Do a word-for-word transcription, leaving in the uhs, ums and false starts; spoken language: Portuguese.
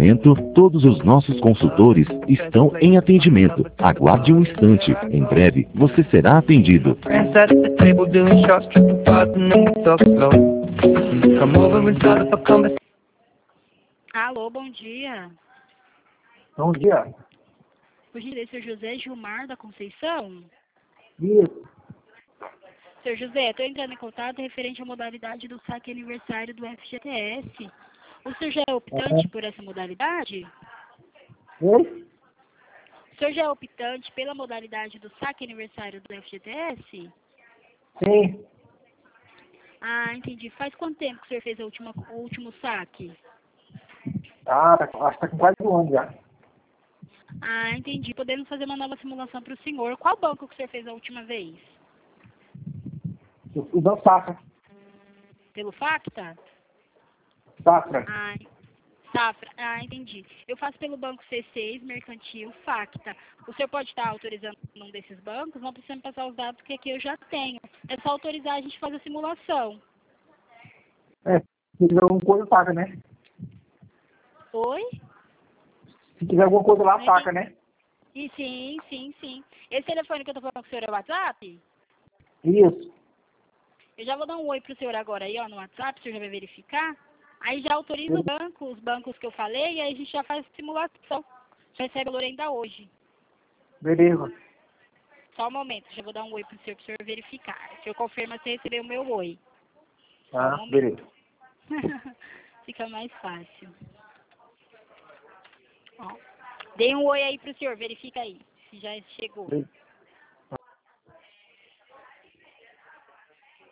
momento, todos os nossos consultores estão em atendimento. Aguarde um instante. Em breve, você será atendido. Alô, bom dia. Bom dia. Por gentileza, senhor José Gilmar da Conceição? Isso. Senhor José, estou entrando em contato referente à modalidade do saque aniversário do F G T S. O senhor já é optante Uhum. por essa modalidade? Oi? O senhor já é optante pela modalidade do saque aniversário do F G T S? Sim. Ah, entendi. Faz quanto tempo que o senhor fez a última, o último saque? Ah, tá, acho que tá com quase um ano já. Ah, entendi. Podemos fazer uma nova simulação para o senhor. Qual banco que o senhor fez a última vez? Eu usando Safra. Pelo Facta? Safra. Ah, Safra. Ah, entendi. Eu faço pelo Banco C seis, Mercantil, Facta. O senhor pode estar autorizando um desses bancos? Não precisa me passar os dados que aqui eu já tenho. É só autorizar, a gente faz a simulação. É, se tiver alguma coisa, paga, né? Oi? Se tiver alguma coisa lá, Não paga, entendi. né? E sim, sim, sim. Esse telefone que eu tô falando com o senhor é o WhatsApp? Isso. Eu já vou dar um oi pro senhor agora aí, ó, no WhatsApp, o senhor já vai verificar. Aí já autoriza o banco, os bancos que eu falei, e aí a gente já faz a simulação. Já recebe o valor ainda hoje. Beleza. Só um momento, já vou dar um oi pro senhor, pro senhor verificar. O senhor confirma se recebeu o meu oi. Só um Ah, momento. beleza. Fica mais fácil. Ó. Dei um oi aí pro senhor, verifica aí, se já chegou.